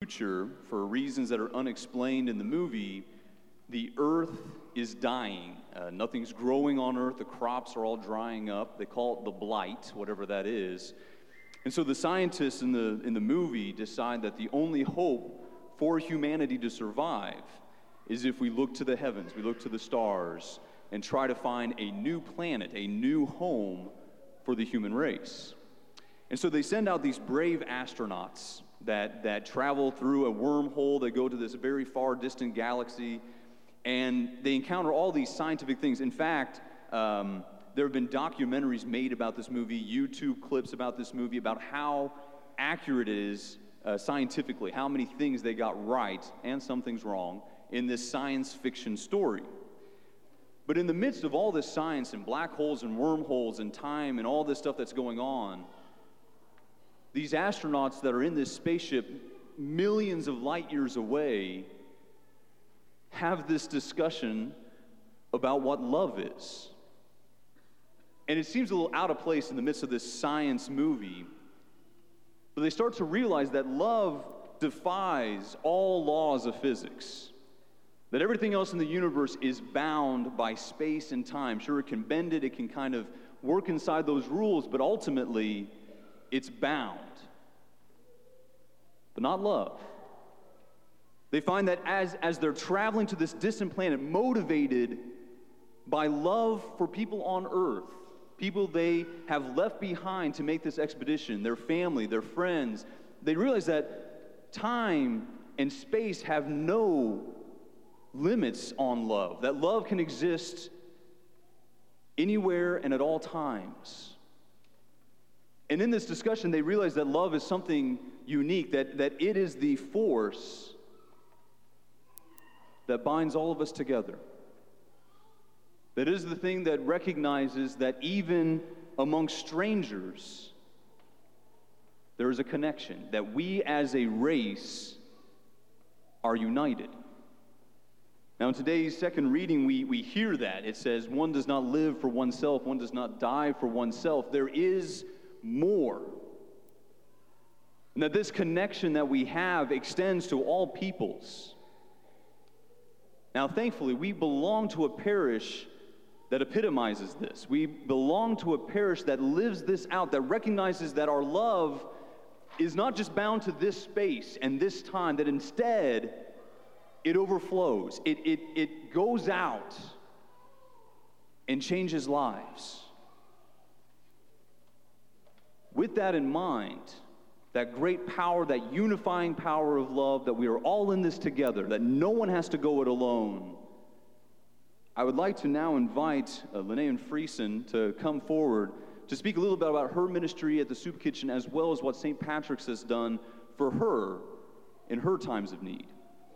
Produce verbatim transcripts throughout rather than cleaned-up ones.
future, for reasons that are unexplained in the movie, the earth is dying. Uh, nothing's growing on earth. The crops are all drying up. They call it the blight, whatever that is. And so the scientists in the in the movie decide that the only hope for humanity to survive is if we look to the heavens, we look to the stars, and try to find a new planet, a new home for the human race. And so they send out these brave astronauts that, that travel through a wormhole. They go to this very far distant galaxy, and they encounter all these scientific things. In fact, um, there have been documentaries made about this movie, YouTube clips about this movie, about how accurate it is uh, scientifically, how many things they got right and some things wrong in this science fiction story. But in the midst of all this science and black holes and wormholes and time and all this stuff that's going on, these astronauts that are in this spaceship millions of light years away have this discussion about what love is. And it seems a little out of place in the midst of this science movie, but they start to realize that love defies all laws of physics, that everything else in the universe is bound by space and time. Sure, it can bend it, it can kind of work inside those rules, but ultimately, it's bound, but not love. They find that as, as they're traveling to this distant planet, motivated by love for people on Earth, people they have left behind to make this expedition, their family, their friends, they realize that time and space have no limits on love, that love can exist anywhere and at all times. And in this discussion, they realize that love is something unique, that, that it is the force that binds all of us together. That is the thing that recognizes that even among strangers, there is a connection, that we as a race are united. Now, in today's second reading, we, we hear that. It says, one does not live for oneself, one does not die for oneself. There is more. And that this connection that we have extends to all peoples. Now, thankfully, we belong to a parish that epitomizes this. We belong to a parish that lives this out, that recognizes that our love is not just bound to this space and this time, that instead it overflows. It, it, it goes out and changes lives. With that in mind, that great power, that unifying power of love, that we are all in this together, that no one has to go it alone, I would like to now invite uh, Linnea Friesen to come forward to speak a little bit about her ministry at the Soup Kitchen, as well as what Saint Patrick's has done for her in her times of need.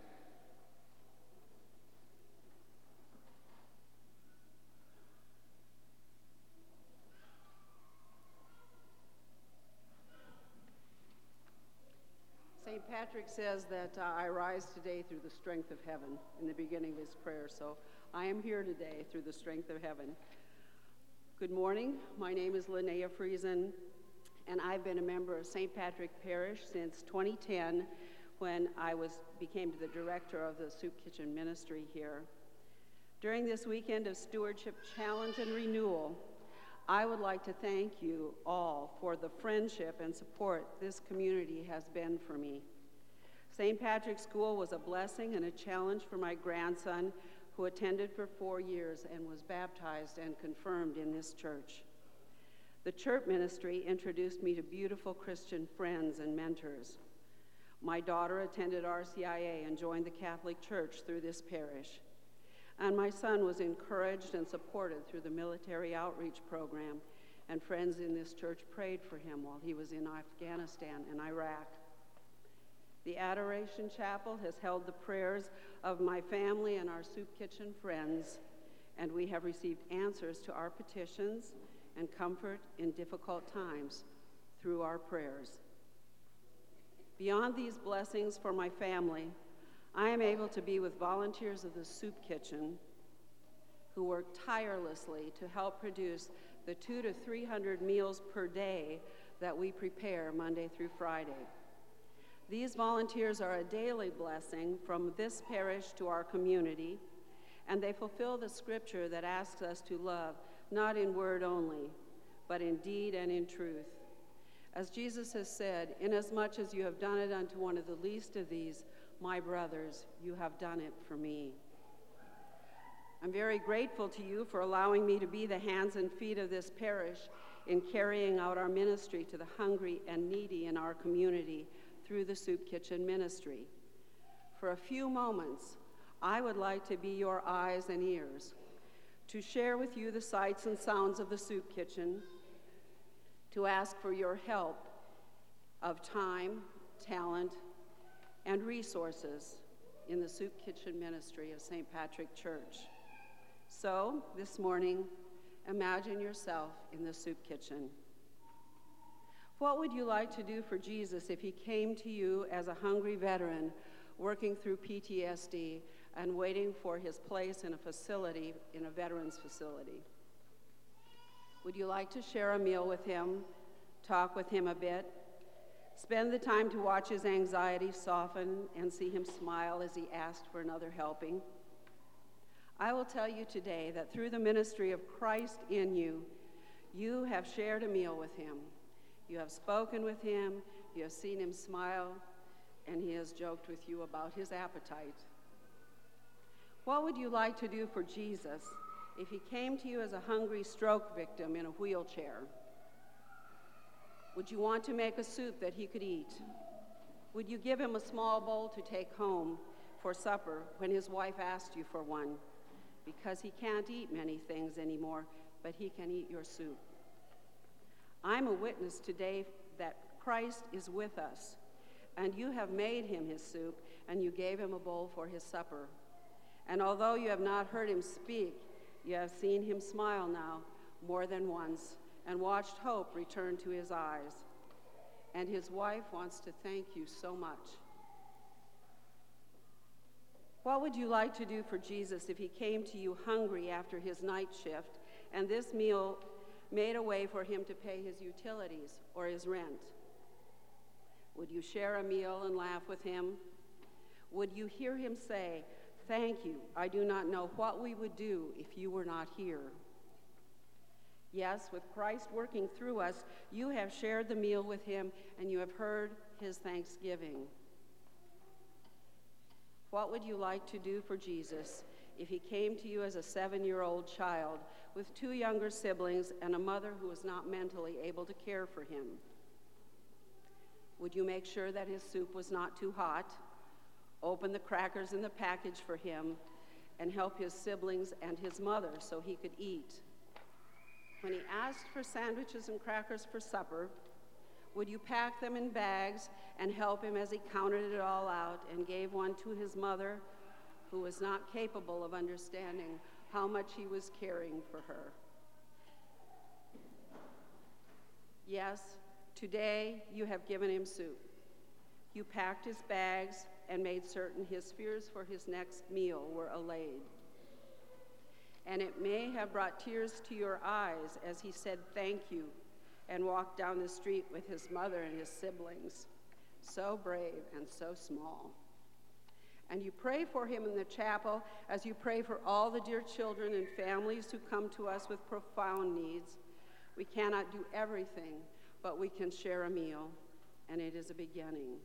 Saint Patrick says that uh, I rise today through the strength of heaven in the beginning of his prayer, so I am here today through the strength of heaven. Good morning. My name is Linnea Friesen, and I've been a member of Saint Patrick Parish since twenty ten, when I was became the director of the Soup Kitchen ministry here. During this weekend of stewardship challenge and renewal, I would like to thank you all for the friendship and support this community has been for me. Saint Patrick's School was a blessing and a challenge for my grandson, who attended for four years and was baptized and confirmed in this church. The church ministry introduced me to beautiful Christian friends and mentors. My daughter attended R C I A and joined the Catholic Church through this parish. And my son was encouraged and supported through the military outreach program, and friends in this church prayed for him while he was in Afghanistan and Iraq. The Adoration Chapel has held the prayers of my family and our Soup Kitchen friends, and we have received answers to our petitions and comfort in difficult times through our prayers. Beyond these blessings for my family, I am able to be with volunteers of the Soup Kitchen who work tirelessly to help produce the two to three hundred meals per day that we prepare Monday through Friday. These volunteers are a daily blessing from this parish to our community, and they fulfill the scripture that asks us to love, not in word only, but in deed and in truth. As Jesus has said, "Inasmuch as you have done it unto one of the least of these, my brothers, you have done it for me." I'm very grateful to you for allowing me to be the hands and feet of this parish in carrying out our ministry to the hungry and needy in our community through the Soup Kitchen ministry. For a few moments, I would like to be your eyes and ears, to share with you the sights and sounds of the Soup Kitchen, to ask for your help of time, talent, and resources in the Soup Kitchen ministry of Saint Patrick Church. So, this morning, imagine yourself in the Soup Kitchen. What would you like to do for Jesus if he came to you as a hungry veteran working through P T S D and waiting for his place in a facility, in a veterans facility? Would you like to share a meal with him, talk with him a bit, spend the time to watch his anxiety soften and see him smile as he asked for another helping? I will tell you today that through the ministry of Christ in you, you have shared a meal with him. You have spoken with him, you have seen him smile, and he has joked with you about his appetite. What would you like to do for Jesus if he came to you as a hungry stroke victim in a wheelchair? Would you want to make a soup that he could eat? Would you give him a small bowl to take home for supper when his wife asked you for one? Because he can't eat many things anymore, but he can eat your soup. I'm a witness today that Christ is with us, and you have made him his soup, and you gave him a bowl for his supper. And although you have not heard him speak, you have seen him smile now more than once, and watched hope return to his eyes. And his wife wants to thank you so much. What would you like to do for Jesus if he came to you hungry after his night shift, and this meal made a way for him to pay his utilities or his rent? Would you share a meal and laugh with him? Would you hear him say, "Thank you, I do not know what we would do if you were not here"? Yes, with Christ working through us, you have shared the meal with him and you have heard his thanksgiving. What would you like to do for Jesus if he came to you as a seven-year-old child with two younger siblings and a mother who was not mentally able to care for him? Would you make sure that his soup was not too hot, open the crackers in the package for him, and help his siblings and his mother so he could eat? When he asked for sandwiches and crackers for supper, would you pack them in bags and help him as he counted it all out and gave one to his mother, who was not capable of understanding how much he was caring for her? Yes, today you have given him soup. You packed his bags and made certain his fears for his next meal were allayed. And it may have brought tears to your eyes as he said thank you and walked down the street with his mother and his siblings, so brave and so small. And you pray for him in the chapel as you pray for all the dear children and families who come to us with profound needs. We cannot do everything, but we can share a meal, and it is a beginning.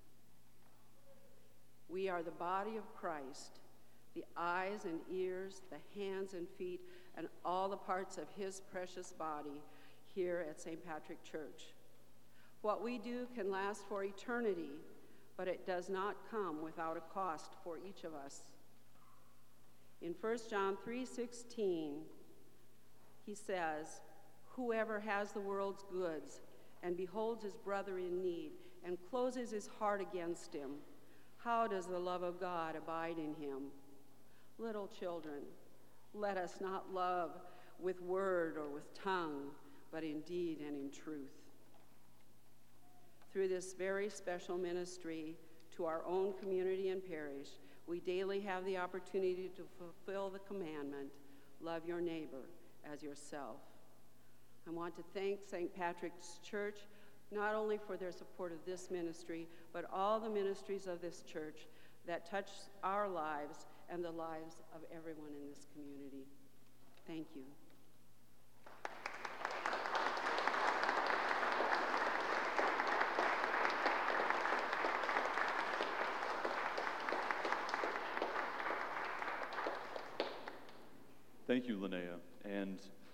We are the body of Christ, the eyes and ears, the hands and feet, and all the parts of his precious body here at Saint Patrick Church. What we do can last for eternity, but it does not come without a cost for each of us. In First John three sixteen, he says, "Whoever has the world's goods and beholds his brother in need and closes his heart against him, how does the love of God abide in him?" Little children, let us not love with word or with tongue, but in deed and in truth. Through this very special ministry to our own community and parish, we daily have the opportunity to fulfill the commandment, love your neighbor as yourself. I want to thank Saint Patrick's Church not only for their support of this ministry, but all the ministries of this church that touch our lives and the lives of everyone in this community. Thank you. Thank you, Linnea. And,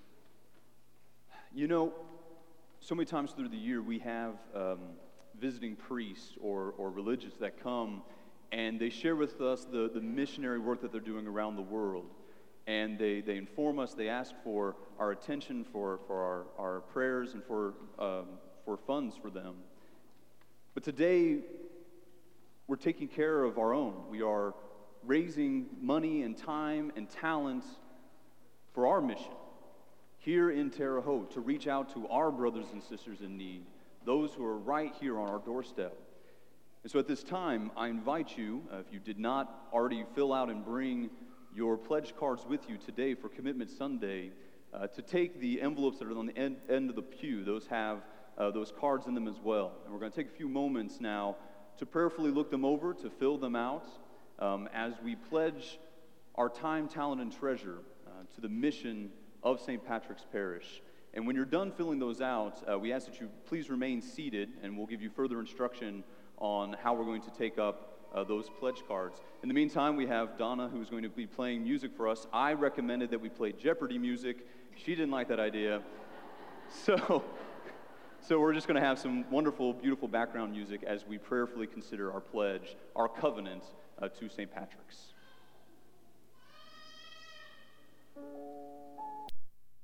you know, so many times through the year we have um, visiting priests or, or religious that come and they share with us the, the missionary work that they're doing around the world. And they, they inform us, they ask for our attention, for, for our, our prayers, and for, um, for funds for them. But today, we're taking care of our own. We are raising money and time and talent for our mission here in Terre Haute, to reach out to our brothers and sisters in need, those who are right here on our doorstep. And so at this time, I invite you, uh, if you did not already fill out and bring your pledge cards with you today for Commitment Sunday, uh, to take the envelopes that are on the end, end of the pew. Those have uh, those cards in them as well. And we're going to take a few moments now to prayerfully look them over, to fill them out, um, as we pledge our time, talent, and treasure uh, to the mission of Saint Patrick's Parish. And when you're done filling those out, uh, we ask that you please remain seated, and we'll give you further instruction on how we're going to take up uh, those pledge cards. In the meantime, we have Donna, who's going to be playing music for us. I recommended that we play Jeopardy music. She didn't like that idea. So, so we're just going to have some wonderful, beautiful background music as we prayerfully consider our pledge, our covenant uh, to Saint Patrick's.